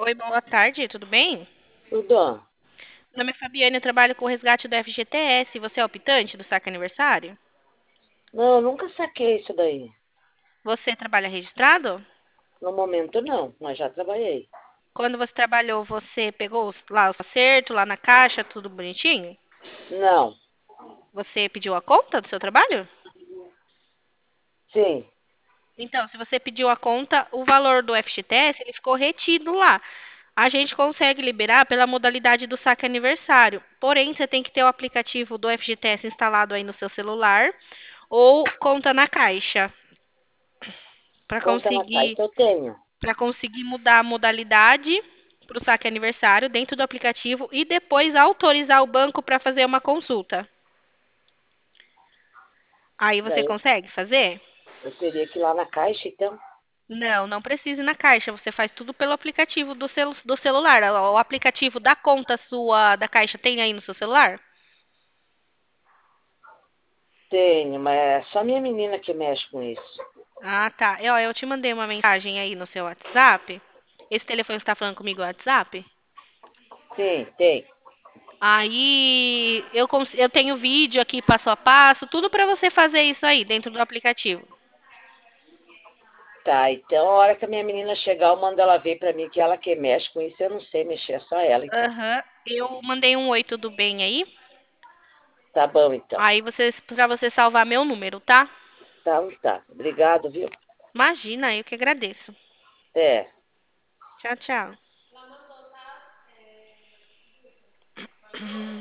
Oi, boa tarde, tudo bem? Tudo. Meu nome é Fabiane, eu trabalho com o resgate do FGTS. Você é optante do saque aniversário? Não, eu nunca saquei isso daí. Você trabalha registrado? No momento não, mas já trabalhei. Quando você trabalhou, você pegou lá o acerto, lá na caixa, tudo bonitinho? Não, Você pediu a conta do seu trabalho? sim. Então, se você pediu a conta, o valor do FGTS, ele ficou retido lá. A gente consegue liberar pela modalidade do saque aniversário. Porém, você tem que ter o aplicativo do FGTS instalado aí no seu celular ou conta na Caixa para Conta na conseguir caixa eu tenho. para conseguir mudar a modalidade para o saque aniversário dentro do aplicativo e depois autorizar o banco para fazer uma consulta. Aí você Daí consegue fazer? eu teria que ir lá na caixa, então. Não, não precisa ir na caixa. Você faz tudo pelo aplicativo do celular. O aplicativo da conta sua da caixa tem aí no seu celular? Tenho, mas é só minha menina que mexe com isso. Ah, tá. Eu te mandei uma mensagem aí no seu WhatsApp. Esse telefone que está falando comigo é o WhatsApp? Sim, tem. Aí eu tenho vídeo aqui passo a passo, tudo para você fazer isso aí dentro do aplicativo. Tá, então a hora que a minha menina chegar, eu mando ela ver pra mim que ela que mexe com isso, eu não sei mexer, é só ela, então. Aham. Eu mandei um oi, tudo bem aí? Tá bom, então. Aí para você salvar meu número, tá? Tá, tá. Obrigado, viu? Imagina, eu que agradeço. É. Tchau, tchau.